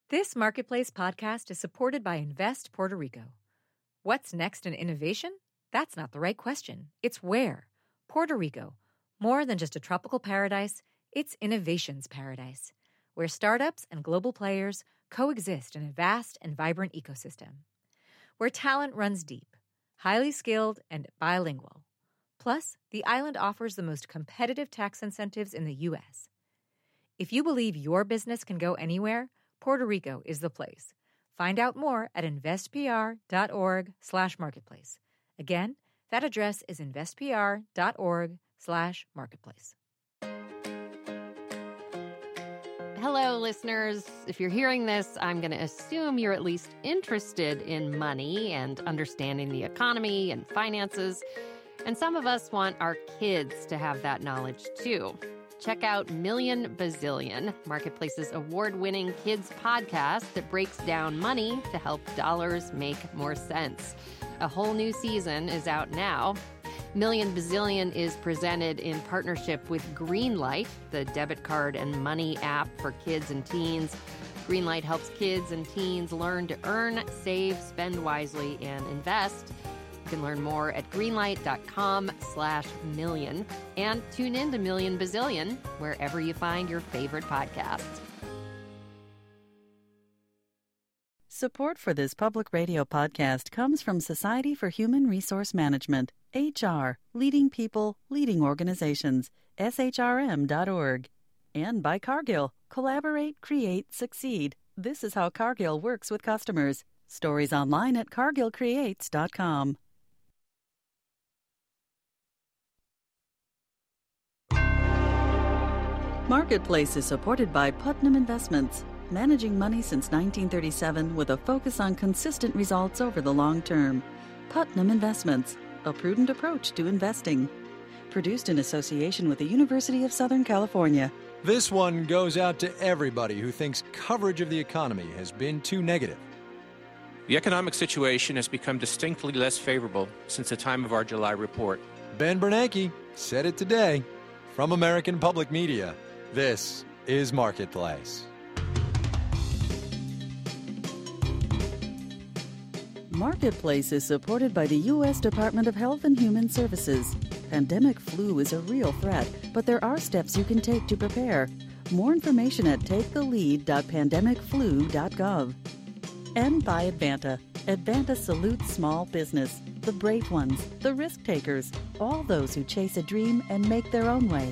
This Marketplace podcast is supported by Invest Puerto Rico. What's next in innovation? That's not the right question. It's where. Puerto Rico. More than just a tropical paradise, it's innovation's paradise, where startups and global players coexist in a vast and vibrant ecosystem. Where talent runs deep, highly skilled, and bilingual. Plus, the island offers the most competitive tax incentives in the U.S. If you believe your business can go anywhere, Puerto Rico is the place. Find out more at investpr.org/marketplace. Again, that address is investpr.org/marketplace. Hello, listeners. If you're hearing this, I'm going to assume you're at least interested in money and understanding the economy and finances. And some of us want our kids to have that knowledge, too. Check out Million Bazillion, Marketplace's award-winning kids podcast that breaks down money to help dollars make more sense. A whole new season is out now. Million Bazillion is presented in partnership with Greenlight, the debit card and money app for kids and teens. Greenlight helps kids and teens learn to earn, save, spend wisely, and invest. You can learn more at greenlight.com/million and tune in to Million Bazillion wherever you find your favorite podcasts. Support for this public radio podcast comes from Society for Human Resource Management, HR, leading people, leading organizations, shrm.org, and by Cargill, collaborate, create, succeed. This is how Cargill works with customers. Stories online at cargillcreates.com. Marketplace is supported by Putnam Investments, managing money since 1937 with a focus on consistent results over the long term. Putnam Investments, a prudent approach to investing. Produced in association with the University of Southern California. This one goes out to everybody who thinks coverage of the economy has been too negative. The economic situation has become distinctly less favorable since the time of our July report. Ben Bernanke said it today. From American Public Media, this is Marketplace. Marketplace is supported by the U.S. Department of Health and Human Services. Pandemic flu is a real threat, but there are steps you can take to prepare. More information at takethelead.pandemicflu.gov. And by Advanta. Advanta salutes small business, the brave ones, the risk takers, all those who chase a dream and make their own way.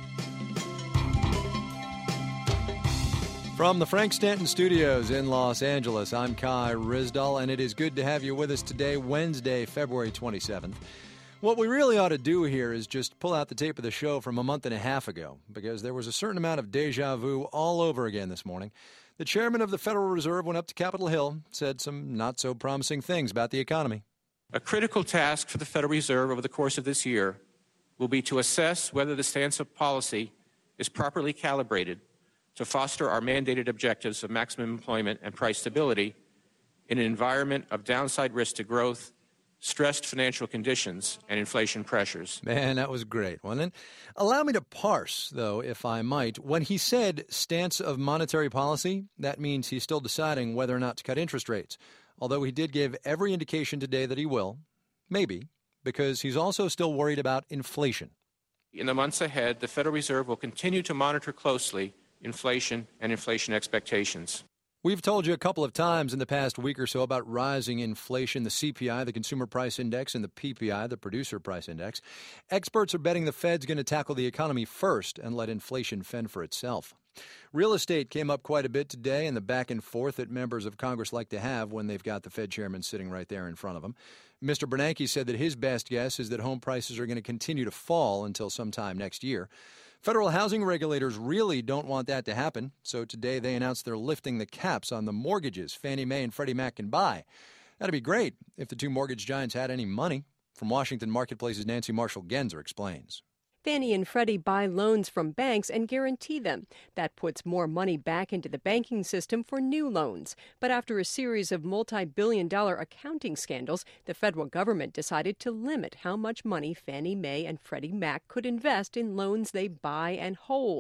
From the Frank Stanton Studios in Los Angeles, I'm Kai Ryssdal, and it is good to have you with us today, Wednesday, February 27th. What we really ought to do here is just pull out the tape of the show from a month and a half ago, because there was a certain amount of deja vu all over again this morning. The chairman of the Federal Reserve went up to Capitol Hill, said some not-so-promising things about the economy. A critical task for the Federal Reserve over the course of this year will be to assess whether the stance of policy is properly calibrated to foster our mandated objectives of maximum employment and price stability in an environment of downside risk to growth, stressed financial conditions, and inflation pressures. Man, that was great, wasn't it? Allow me to parse, though, if I might. When he said stance of monetary policy, that means he's still deciding whether or not to cut interest rates, although he did give every indication today that he will, maybe, because he's also still worried about inflation. In the months ahead, the Federal Reserve will continue to monitor closely inflation and inflation expectations. We've told you a couple of times in the past week or so about rising inflation, the CPI, the Consumer Price Index, and the PPI, the Producer Price Index. Experts are betting the Fed's going to tackle the economy first and let inflation fend for itself. Real estate came up quite a bit today in the back and forth that members of Congress like to have when they've got the Fed chairman sitting right there in front of them. Mr. Bernanke said that his best guess is that home prices are going to continue to fall until sometime next year. Federal housing regulators really don't want that to happen, so today they announced they're lifting the caps on the mortgages Fannie Mae and Freddie Mac can buy. That'd be great if the two mortgage giants had any money. From Washington, Marketplace's Nancy Marshall-Genzer explains. Fannie and Freddie buy loans from banks and guarantee them. That puts more money back into the banking system for new loans. But after a series of multi-billion-dollar accounting scandals, the federal government decided to limit how much money Fannie Mae and Freddie Mac could invest in loans they buy and hold.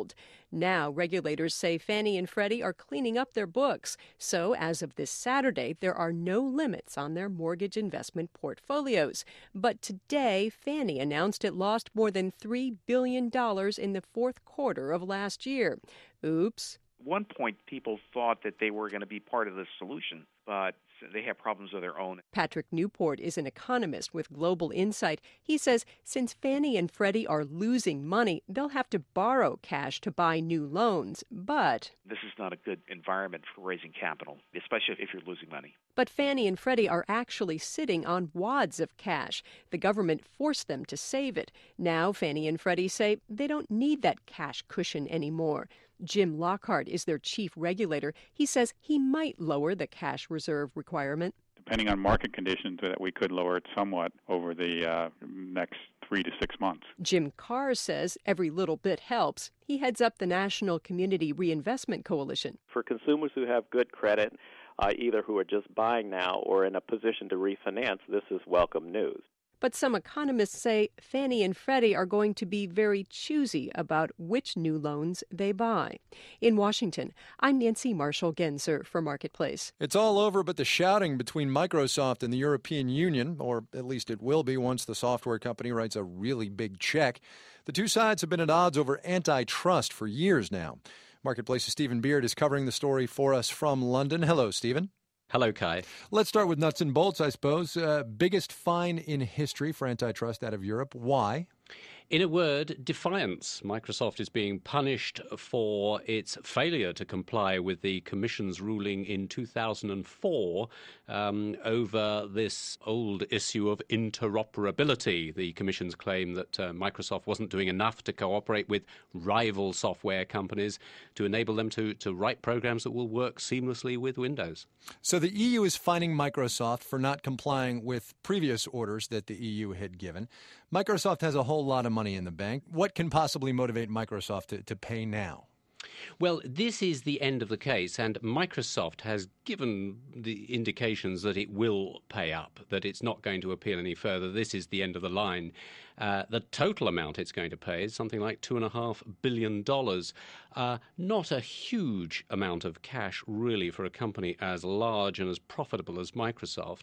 Now, regulators say Fannie and Freddie are cleaning up their books. So, as of this Saturday, there are no limits on their mortgage investment portfolios. But today, Fannie announced it lost more than $3 billion in the fourth quarter of last year. Oops. At one point, people thought that they were going to be part of the solution, but they have problems of their own. Patrick Newport is an economist with Global Insight. He says since Fannie and Freddie are losing money, they'll have to borrow cash to buy new loans. But this is not a good environment for raising capital, especially if you're losing money. But Fannie and Freddie are actually sitting on wads of cash. The government forced them to save it. Now Fannie and Freddie say they don't need that cash cushion anymore. Jim Lockhart is their chief regulator. He says he might lower the cash reserve requirement. Depending on market conditions, that we could lower it somewhat over the next 3 to 6 months. Jim Carr says every little bit helps. He heads up the National Community Reinvestment Coalition. For consumers who have good credit, either who are just buying now or in a position to refinance, this is welcome news. But some economists say Fannie and Freddie are going to be very choosy about which new loans they buy. In Washington, I'm Nancy Marshall-Genzer for Marketplace. It's all over but the shouting between Microsoft and the European Union, or at least it will be once the software company writes a really big check. The two sides have been at odds over antitrust for years now. Marketplace's Stephen Beard is covering the story for us from London. Hello, Stephen. Hello, Kai. Let's start with nuts and bolts, I suppose. Biggest fine in history for antitrust out of Europe. Why? In a word, defiance. Microsoft is being punished for its failure to comply with the Commission's ruling in 2004 over this old issue of interoperability. The Commission's claim that Microsoft wasn't doing enough to cooperate with rival software companies to enable them to write programs that will work seamlessly with Windows. So the EU is fining Microsoft for not complying with previous orders that the EU had given. Microsoft has a whole lot of money in the bank. What can possibly motivate Microsoft to pay now? Well, this is the end of the case, and Microsoft has given the indications that it will pay up, that it's not going to appeal any further. This is the end of the line. The total amount it's going to pay is something like $2.5 billion. Not a huge amount of cash, really, for a company as large and as profitable as Microsoft.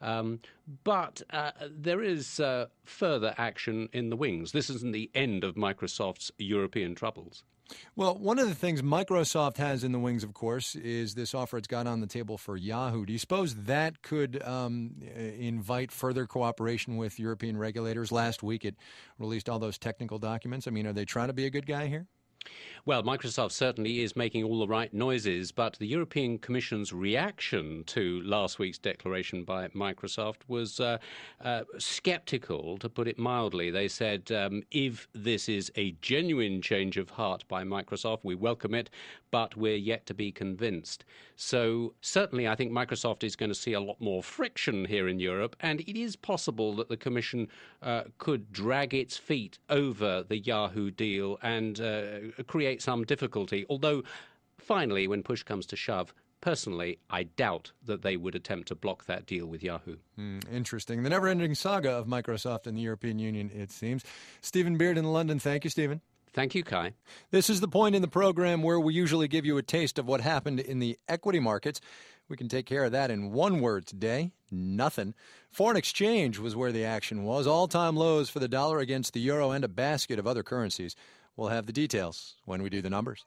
But there is further action in the wings. This isn't the end of Microsoft's European troubles. Well, one of the things Microsoft has in the wings, of course, is this offer it's got on the table for Yahoo. Do you suppose that could invite further cooperation with European regulators? Last week it released all those technical documents. I mean, are they trying to be a good guy here? Well, Microsoft certainly is making all the right noises, but the European Commission's reaction to last week's declaration by Microsoft was skeptical, to put it mildly. They said, if this is a genuine change of heart by Microsoft, we welcome it, but we're yet to be convinced. So certainly I think Microsoft is going to see a lot more friction here in Europe, and it is possible that the Commission could drag its feet over the Yahoo deal and create some difficulty. Although, finally, when push comes to shove, personally, I doubt that they would attempt to block that deal with Yahoo. Interesting. The never-ending saga of Microsoft and the European Union, it seems. Stephen Beard in London. Thank you, Stephen. Thank you, Kai. This is the point in the program where we usually give you a taste of what happened in the equity markets. We can take care of that in one word today: nothing. Foreign exchange was where the action was. All-time lows for the dollar against the euro and a basket of other currencies. We'll have the details when we do the numbers.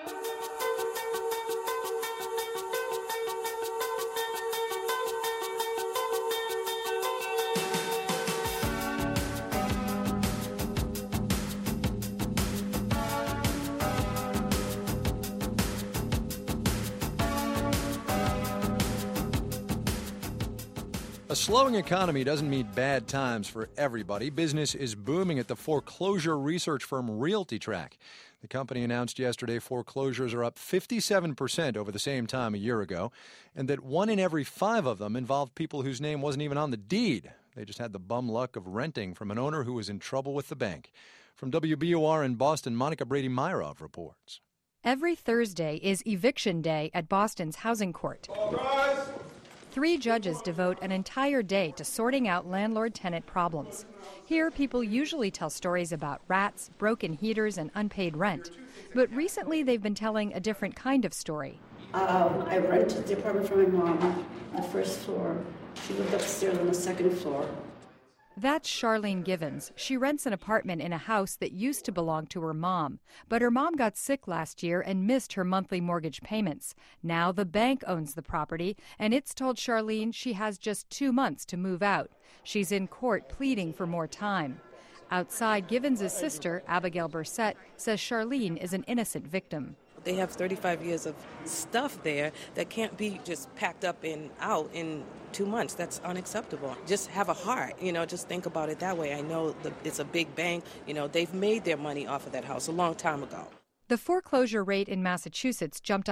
A slowing economy doesn't mean bad times for everybody. Business is booming at the foreclosure research firm RealtyTrack. The company announced yesterday foreclosures are up 57% over the same time a year ago, and that 1 in every 5 of them involved people whose name wasn't even on the deed. They just had the bum luck of renting from an owner who was in trouble with the bank. From WBOR in Boston, Monica Brady-Myrov reports. Every Thursday is eviction day at Boston's Housing Court. All rise. 3 judges devote an entire day to sorting out landlord-tenant problems. Here, people usually tell stories about rats, broken heaters, and unpaid rent. But recently, they've been telling a different kind of story. I rented the apartment from my mom on the first floor. She lived upstairs on the second floor. That's Charlene Givens. She rents an apartment in a house that used to belong to her mom. But her mom got sick last year and missed her monthly mortgage payments. Now the bank owns the property, and it's told Charlene she has just 2 months to move out. She's in court pleading for more time. Outside, Givens' sister, Abigail Bursett, says Charlene is an innocent victim. They have 35 years of stuff there that can't be just packed up and out in 2 months. That's unacceptable. Just have a heart, just think about it that way. I know it's a big bank. They've made their money off of that house a long time ago. The foreclosure rate in Massachusetts jumped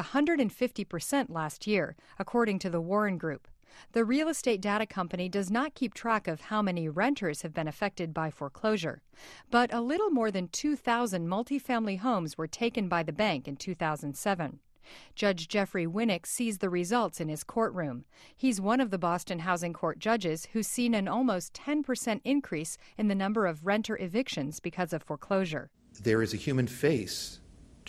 150% last year, according to the Warren Group. The real estate data company does not keep track of how many renters have been affected by foreclosure. But a little more than 2,000 multifamily homes were taken by the bank in 2007. Judge Jeffrey Winnick sees the results in his courtroom. He's one of the Boston Housing Court judges who's seen an almost 10% increase in the number of renter evictions because of foreclosure. There is a human face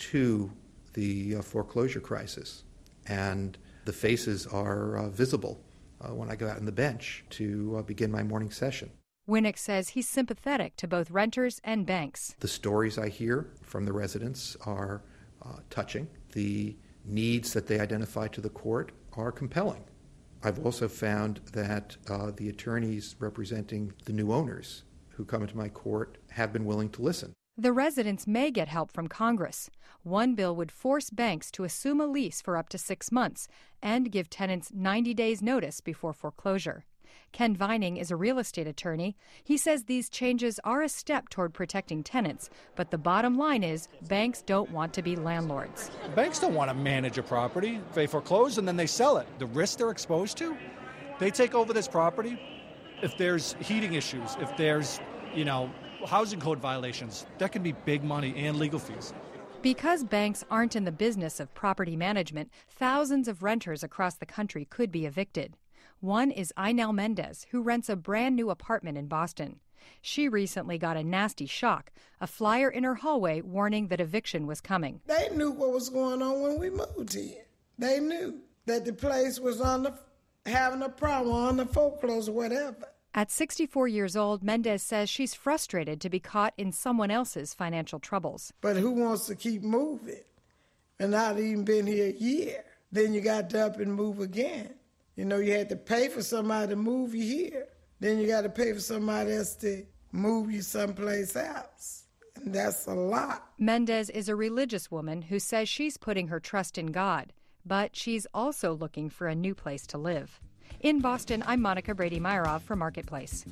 to the foreclosure crisis, and the faces are visible when I go out on the bench to begin my morning session. Winnick says he's sympathetic to both renters and banks. The stories I hear from the residents are touching. The needs that they identify to the court are compelling. I've also found that the attorneys representing the new owners who come into my court have been willing to listen. The residents may get help from Congress. One bill would force banks to assume a lease for up to 6 months and give tenants 90 days' notice before foreclosure. Ken Vining is a real estate attorney. He says these changes are a step toward protecting tenants, but the bottom line is banks don't want to be landlords. Banks don't want to manage a property. They foreclose and then they sell it. The risk they're exposed to, they take over this property. If there's heating issues, if there's, housing code violations, that can be big money and legal fees. Because banks aren't in the business of property management, thousands of renters across the country could be evicted. One is Inel Mendez, who rents a brand new apartment in Boston. She recently got a nasty shock, a flyer in her hallway warning that eviction was coming. They knew what was going on when we moved here. They knew that the place was having a problem, on the foreclosure, whatever. At 64 years old, Mendez says she's frustrated to be caught in someone else's financial troubles. But who wants to keep moving and not even been here a year? Then you got to up and move again. You had to pay for somebody to move you here. Then you got to pay for somebody else to move you someplace else. And that's a lot. Mendez is a religious woman who says she's putting her trust in God, but she's also looking for a new place to live. In Boston, I'm Monica Brady-Meyerov for Marketplace.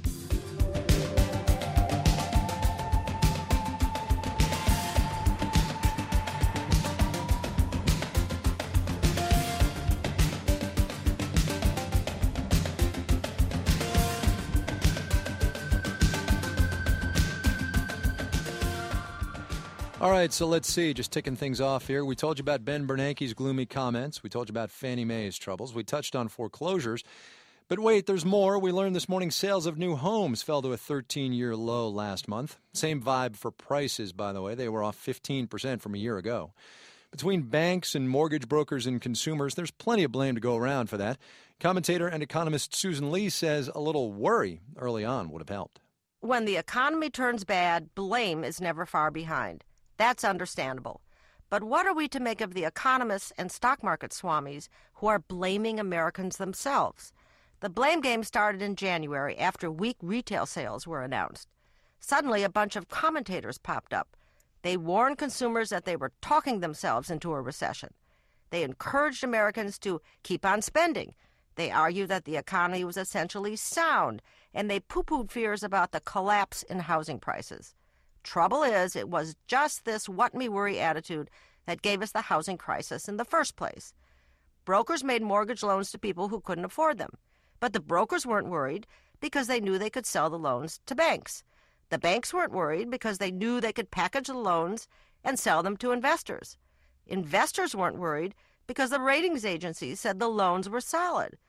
All right, so let's see, just ticking things off here. We told you about Ben Bernanke's gloomy comments. We told you about Fannie Mae's troubles. We touched on foreclosures. But wait, there's more. We learned this morning sales of new homes fell to a 13-year low last month. Same vibe for prices, by the way. They were off 15% from a year ago. Between banks and mortgage brokers and consumers, there's plenty of blame to go around for that. Commentator and economist Susan Lee says a little worry early on would have helped. When the economy turns bad, blame is never far behind. That's understandable. But what are we to make of the economists and stock market swamis who are blaming Americans themselves? The blame game started in January after weak retail sales were announced. Suddenly, a bunch of commentators popped up. They warned consumers that they were talking themselves into a recession. They encouraged Americans to keep on spending. They argued that the economy was essentially sound, and they poo-pooed fears about the collapse in housing prices. Trouble is, it was just this what-me-worry attitude that gave us the housing crisis in the first place. Brokers made mortgage loans to people who couldn't afford them. But the brokers weren't worried because they knew they could sell the loans to banks. The banks weren't worried because they knew they could package the loans and sell them to investors. Investors weren't worried because the ratings agencies said the loans were solid.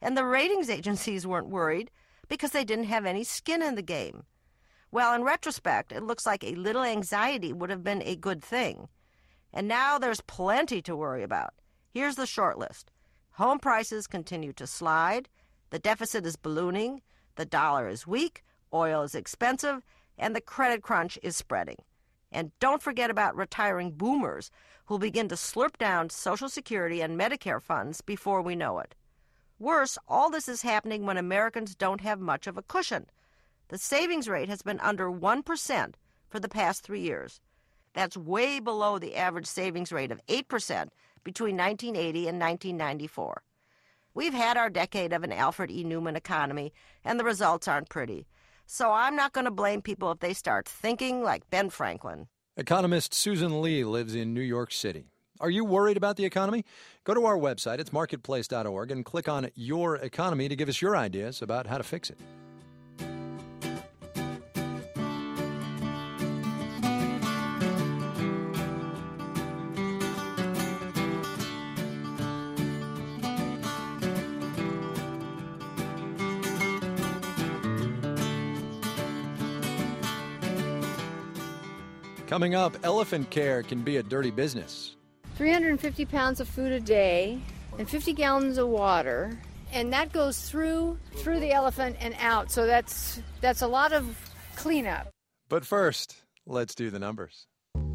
And the ratings agencies weren't worried because they didn't have any skin in the game. Well, in retrospect, it looks like a little anxiety would have been a good thing. And now there's plenty to worry about. Here's the short list. Home prices continue to slide, the deficit is ballooning, the dollar is weak, oil is expensive, and the credit crunch is spreading. And don't forget about retiring boomers who'll begin to slurp down Social Security and Medicare funds before we know it. Worse, all this is happening when Americans don't have much of a cushion. The savings rate has been under 1% for the past 3 years. That's way below the average savings rate of 8% between 1980 and 1994. We've had our decade of an Alfred E. Newman economy, and the results aren't pretty. So I'm not going to blame people if they start thinking like Ben Franklin. Economist Susan Lee lives in New York City. Are you worried about the economy? Go to our website, it's marketplace.org, and click on Your Economy to give us your ideas about how to fix it. Coming up, elephant care can be a dirty business. 350 pounds of food a day and 50 gallons of water, and that goes through the elephant and out, so that's a lot of cleanup. But first, let's do the numbers.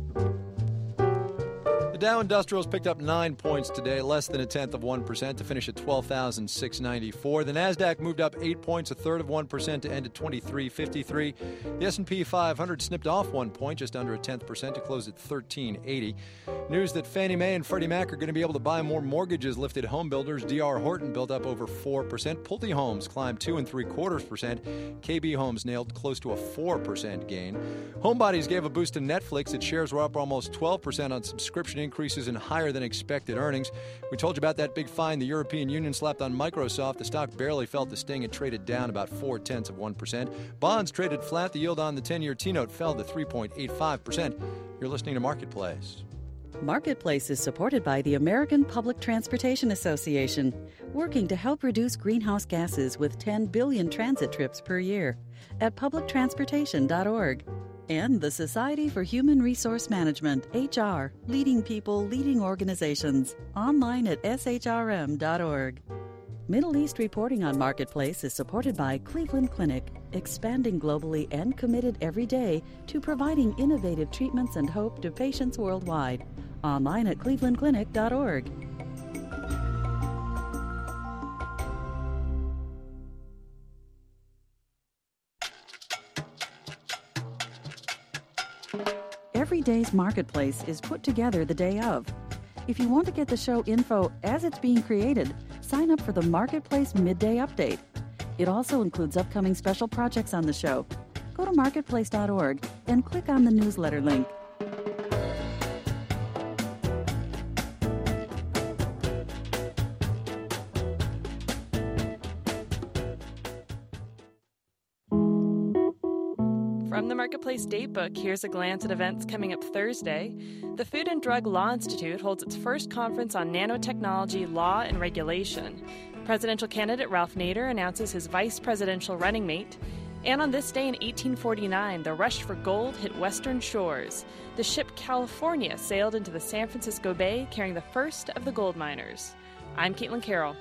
The Dow Industrials picked up 9 points today, less than 0.1% to finish at 12,694. The Nasdaq moved up 8 points, 1/3% to end at 2353. The S&P 500 snipped off 1 point, just under 0.1% to close at 1380. News that Fannie Mae and Freddie Mac are going to be able to buy more mortgages lifted home builders. D.R. Horton built up over 4%. Pulte Homes climbed 2.75%. KB Homes nailed close to a 4% gain. Homebodies gave a boost to Netflix. Its shares were up almost 12% on subscription increases and higher than expected earnings. We told you about that big fine the European Union slapped on Microsoft. The stock barely felt the sting. It traded down about 0.4%. Bonds traded flat. The yield on the 10-year T-note fell to 3.85%. You're listening to Marketplace. Marketplace is supported by the American Public Transportation Association, working to help reduce greenhouse gases with 10 billion transit trips per year at publictransportation.org. And the Society for Human Resource Management, HR, leading people, leading organizations, online at shrm.org. Middle East reporting on Marketplace is supported by Cleveland Clinic, expanding globally and committed every day to providing innovative treatments and hope to patients worldwide. Online at clevelandclinic.org. Every day's Marketplace is put together the day of. If you want to get the show info as it's being created, sign up for the Marketplace Midday Update. It also includes upcoming special projects on the show. Go to marketplace.org and click on the newsletter link. From the Marketplace Datebook, here's a glance at events coming up Thursday. The Food and Drug Law Institute holds its first conference on nanotechnology law and regulation. Presidential candidate Ralph Nader announces his vice presidential running mate. And on this day in 1849, the rush for gold hit western shores. The ship California sailed into the San Francisco Bay carrying the first of the gold miners. I'm Caitlin Carroll.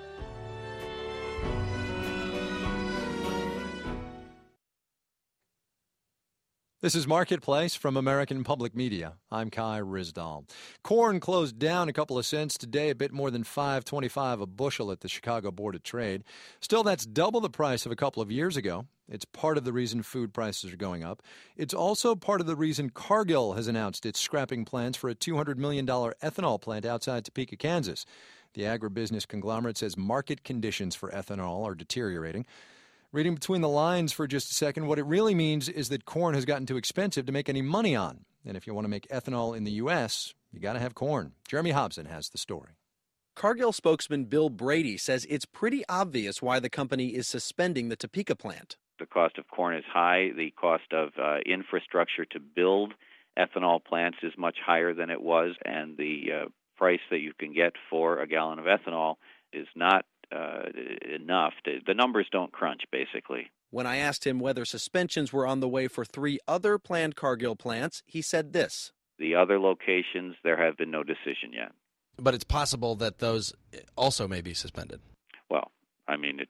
This is Marketplace from American Public Media. I'm Kai Ryssdal. Corn closed down a couple of cents today, a bit more than $5.25 a bushel at the Chicago Board of Trade. Still, that's double the price of a couple of years ago. It's part of the reason food prices are going up. It's also part of the reason Cargill has announced its scrapping plans for a $200 million ethanol plant outside Topeka, Kansas. The agribusiness conglomerate says market conditions for ethanol are deteriorating. Reading between the lines for just a second, what it really means is that corn has gotten too expensive to make any money on. And if you want to make ethanol in the U.S., you got to have corn. Jeremy Hobson has the story. Cargill spokesman Bill Brady says it's pretty obvious why the company is suspending the Topeka plant. The cost of corn is high. The cost of infrastructure to build ethanol plants is much higher than it was. And the price that you can get for a gallon of ethanol is not enough. The numbers don't crunch, basically. When I asked him whether suspensions were on the way for 3 other planned Cargill plants, he said this. The other locations, there have been no decision yet. But it's possible that those also may be suspended. Well, I mean,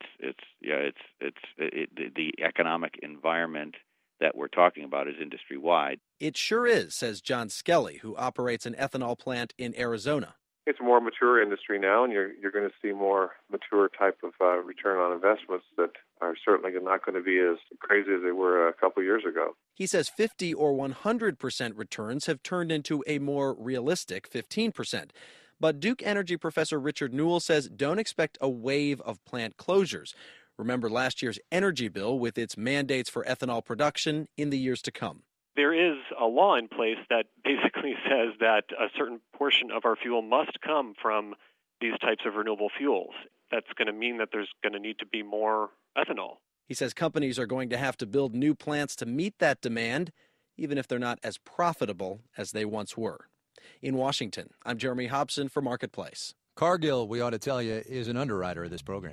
the economic environment that we're talking about is industry-wide. It sure is, says John Skelly, who operates an ethanol plant in Arizona. It's a more mature industry now, and you're going to see more mature type of return on investments that are certainly not going to be as crazy as they were a couple years ago. He says 50 or 100% returns have turned into a more realistic 15%. But Duke Energy professor Richard Newell says don't expect a wave of plant closures. Remember last year's energy bill with its mandates for ethanol production in the years to come. There is a law in place that basically says that a certain portion of our fuel must come from these types of renewable fuels. That's going to mean that there's going to need to be more ethanol. He says companies are going to have to build new plants to meet that demand, even if they're not as profitable as they once were. In Washington, I'm Jeremy Hobson for Marketplace. Cargill, we ought to tell you, is an underwriter of this program.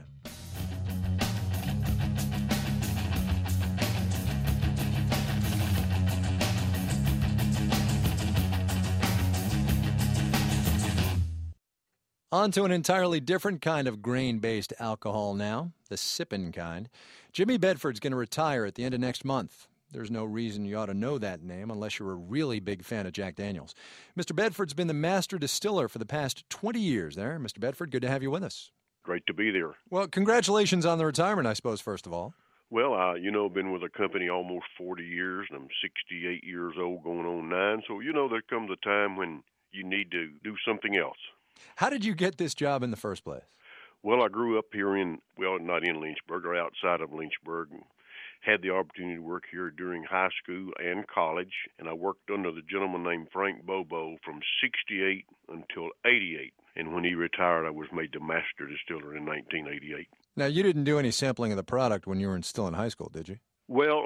On to an entirely different kind of grain-based alcohol now, the sippin' kind. Jimmy Bedford's going to retire at the end of next month. There's no reason you ought to know that name unless you're a really big fan of Jack Daniels. Mr. Bedford's been the master distiller for the past 20 years there. Mr. Bedford, good to have you with us. Great to be there. Well, congratulations on the retirement, I suppose, first of all. Well, I've been with the company almost 40 years, and I'm 68 years old, going on 9. So, there comes a time when you need to do something else. How did you get this job in the first place? Well, I grew up here not in Lynchburg, or outside of Lynchburg, and had the opportunity to work here during high school and college, and I worked under the gentleman named Frank Bobo from 68 until 88. And when he retired, I was made the master distiller in 1988. Now, you didn't do any sampling of the product when you were still in high school, did you? Well,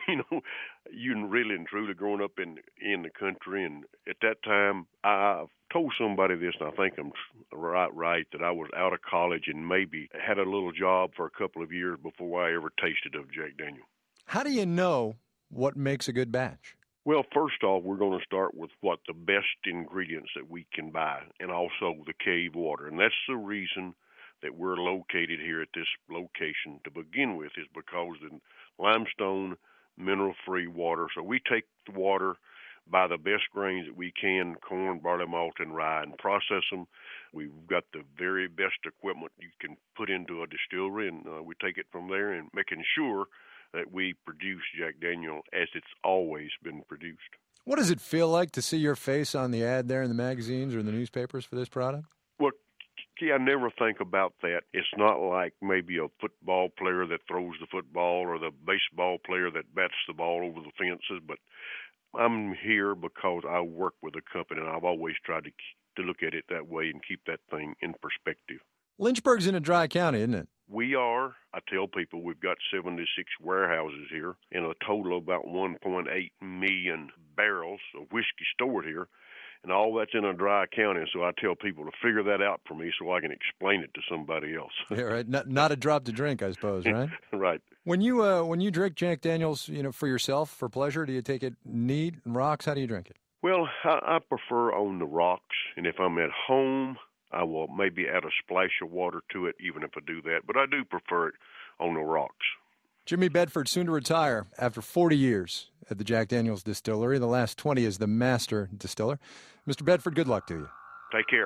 you really and truly growing up in the country, and at that time, I told somebody this, and I think I'm right, that I was out of college and maybe had a little job for a couple of years before I ever tasted of Jack Daniel. How do you know what makes a good batch? Well, first off, we're going to start with what the best ingredients that we can buy, and also the cave water, and that's the reason that we're located here at this location to begin with, is because the limestone, mineral-free water. So we take the water, buy the best grains that we can, corn, barley, malt, and rye, and process them. We've got the very best equipment you can put into a distillery, and we take it from there and making sure that we produce Jack Daniel as it's always been produced. What does it feel like to see your face on the ad there in the magazines or in the newspapers for this product? Well, I never think about that. It's not like maybe a football player that throws the football or the baseball player that bats the ball over the fences, but I'm here because I work with a company, and I've always tried to look at it that way and keep that thing in perspective. Lynchburg's in a dry county, isn't it? We are. I tell people we've got 76 warehouses here and a total of about 1.8 million barrels of whiskey stored here. And all that's in a dry county, so I tell people to figure that out for me so I can explain it to somebody else. Yeah, right. Not a drop to drink, I suppose, right? Right. When you drink Jack Daniels, for yourself, for pleasure, do you take it neat, rocks? How do you drink it? Well, I prefer on the rocks, and if I'm at home, I will maybe add a splash of water to it, even if I do that. But I do prefer it on the rocks. Jimmy Bedford, soon to retire after 40 years at the Jack Daniels Distillery. The last 20 as the master distiller. Mr. Bedford, good luck to you. Take care.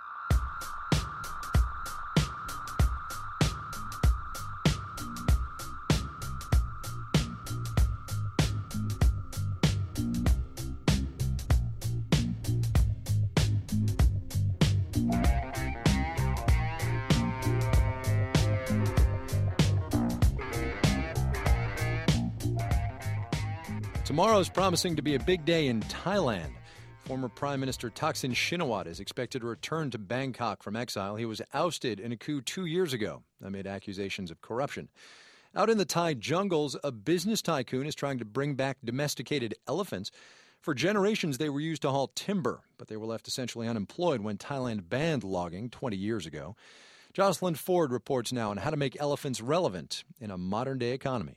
Tomorrow is promising to be a big day in Thailand. Former Prime Minister Thaksin Shinawatra is expected to return to Bangkok from exile. He was ousted in a coup 2 years ago amid accusations of corruption. Out in the Thai jungles, a business tycoon is trying to bring back domesticated elephants. For generations, they were used to haul timber, but they were left essentially unemployed when Thailand banned logging 20 years ago. Jocelyn Ford reports now on how to make elephants relevant in a modern-day economy.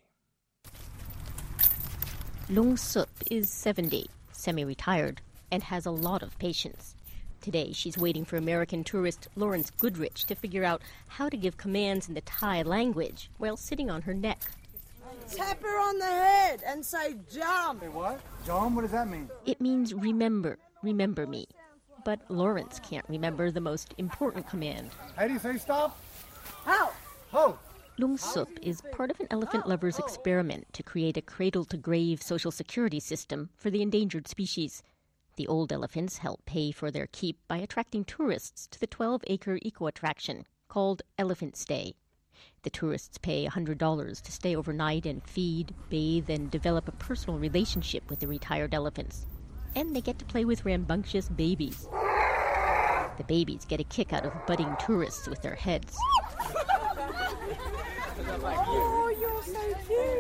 Lung Sup is 70, semi-retired, and has a lot of patience. Today, she's waiting for American tourist Lawrence Goodrich to figure out how to give commands in the Thai language while sitting on her neck. Tap her on the head and say, jump. Say what? Jump? What does that mean? It means remember me. But Lawrence can't remember the most important command. How do you say stop? How? Ho! Lung Sup is part of an elephant lover's experiment to create a cradle-to-grave social security system for the endangered species. The old elephants help pay for their keep by attracting tourists to the 12-acre eco-attraction called Elephant Stay. The tourists pay $100 to stay overnight and feed, bathe, and develop a personal relationship with the retired elephants. And they get to play with rambunctious babies. The babies get a kick out of budding tourists with their heads. Oh, you're so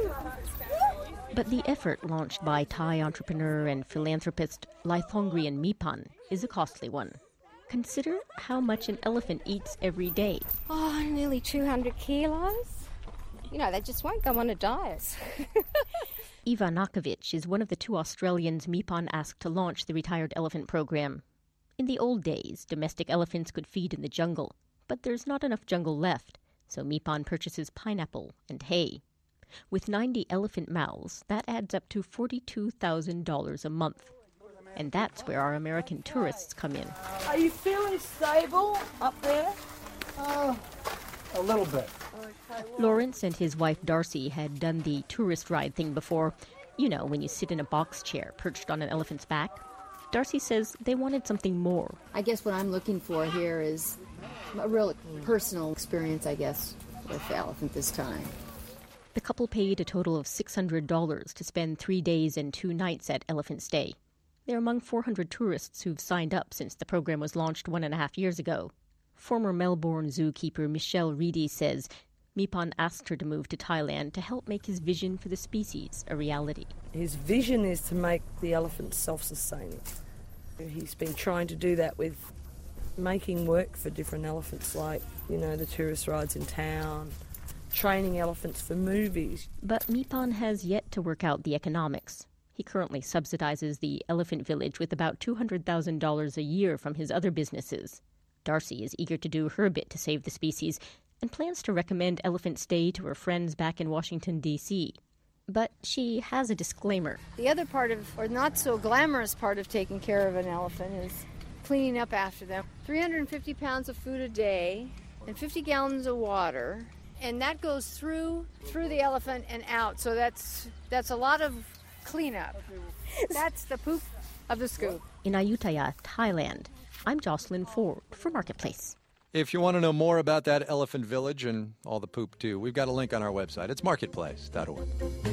cute. But the effort launched by Thai entrepreneur and philanthropist Laithongrian Mipan is a costly one. Consider how much an elephant eats every day. Oh, nearly 200 kilos. You know, they just won't go on a diet. Eva Nakovic is one of the two Australians Mipan asked to launch the Retired Elephant Program. In the old days, domestic elephants could feed in the jungle, but there's not enough jungle left, so Mipan purchases pineapple and hay. With 90 elephant mouths, that adds up to $42,000 a month. And that's where our American tourists come in. Are you feeling stable up there? A little bit. Lawrence and his wife Darcy had done the tourist ride thing before. You know, when you sit in a box chair perched on an elephant's back. Darcy says they wanted something more. I guess what I'm looking for here is a real personal experience, I guess, with the elephant this time. The couple paid a total of $600 to spend 3 days and 2 nights at Elephant Stay. They're among 400 tourists who've signed up since the program was launched 1.5 years ago. Former Melbourne zookeeper Michelle Reedy says Mipan asked her to move to Thailand to help make his vision for the species a reality. His vision is to make the elephants self-sustaining. He's been trying to do that with making work for different elephants, like, you know, the tourist rides in town, training elephants for movies. But Mipan has yet to work out the economics. He currently subsidizes the elephant village with about $200,000 a year from his other businesses. Darcy is eager to do her bit to save the species and plans to recommend Elephant Stay to her friends back in Washington, D.C. But she has a disclaimer. The other part of, or not so glamorous part of taking care of an elephant is cleaning up after them. 350 pounds of food a day and 50 gallons of water, and that goes through the elephant and out. So that's a lot of cleanup. That's the poop of the scoop. In Ayutthaya, Thailand, I'm Jocelyn Ford for Marketplace. If you want to know more about that elephant village and all the poop too, we've got a link on our website. It's marketplace.org.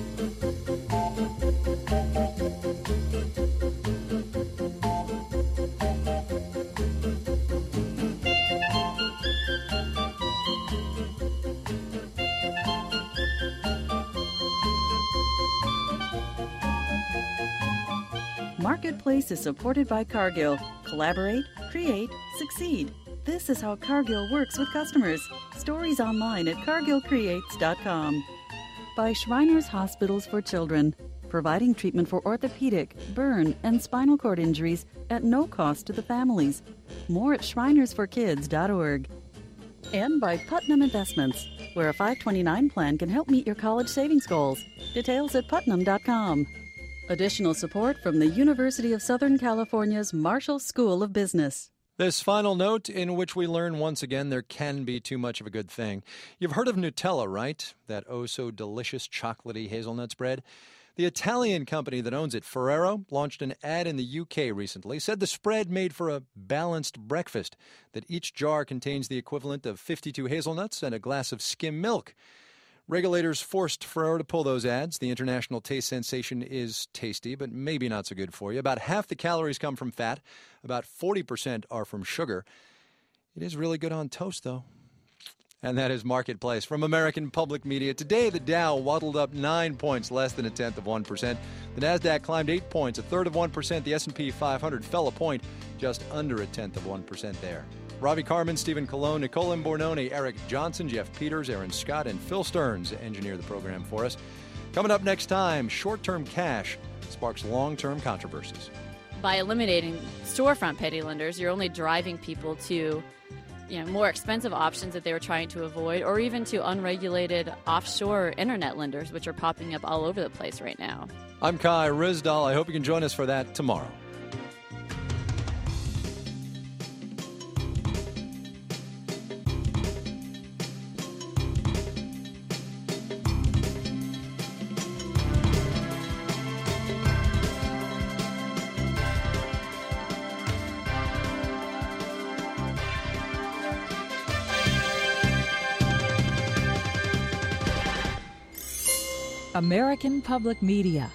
Marketplace is supported by Cargill. Collaborate, create, succeed. This is how Cargill works with customers. Stories online at cargillcreates.com. By Shriners Hospitals for Children, providing treatment for orthopedic, burn, and spinal cord injuries at no cost to the families. More at shrinersforkids.org. And by Putnam Investments, where a 529 plan can help meet your college savings goals. Details at putnam.com. Additional support from the University of Southern California's Marshall School of Business. This final note in which we learn once again there can be too much of a good thing. You've heard of Nutella, right? That oh-so-delicious chocolatey hazelnut spread. The Italian company that owns it, Ferrero, launched an ad in the UK recently, said the spread made for a balanced breakfast, that each jar contains the equivalent of 52 hazelnuts and a glass of skim milk. Regulators forced Ferrero to pull those ads. The international taste sensation is tasty, but maybe not so good for you. About half the calories come from fat. About 40% are from sugar. It is really good on toast, though. And that is Marketplace from American Public Media. Today, the Dow waddled up 9 points, less than 0.1%. The Nasdaq climbed 8 points, 1/3 of 1%. The S&P 500 fell a point, just under 0.1% there. Ravi Carmen, Stephen Colon, Nicole Bornone, Eric Johnson, Jeff Peters, Aaron Scott, and Phil Stearns engineer the program for us. Coming up next time, short-term cash sparks long-term controversies. By eliminating storefront petty lenders, you're only driving people to more expensive options that they were trying to avoid, or even to unregulated offshore internet lenders, which are popping up all over the place right now. I'm Kai Ryssdal. I hope you can join us for that tomorrow. American Public Media.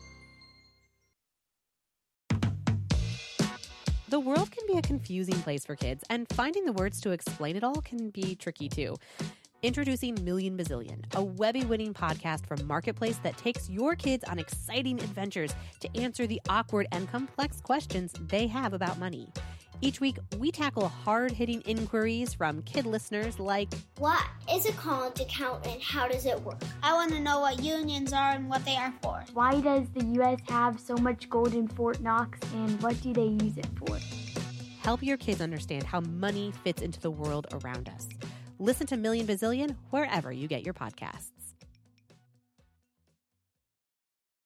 The world can be a confusing place for kids, and finding the words to explain it all can be tricky too. Introducing Million Bazillion, a Webby-winning podcast from Marketplace that takes your kids on exciting adventures to answer the awkward and complex questions they have about money. Each week, we tackle hard-hitting inquiries from kid listeners like, what is a college account and how does it work? I want to know what unions are and what they are for. Why does the U.S. have so much gold in Fort Knox, and what do they use it for? Help your kids understand how money fits into the world around us. Listen to Million Bazillion wherever you get your podcasts.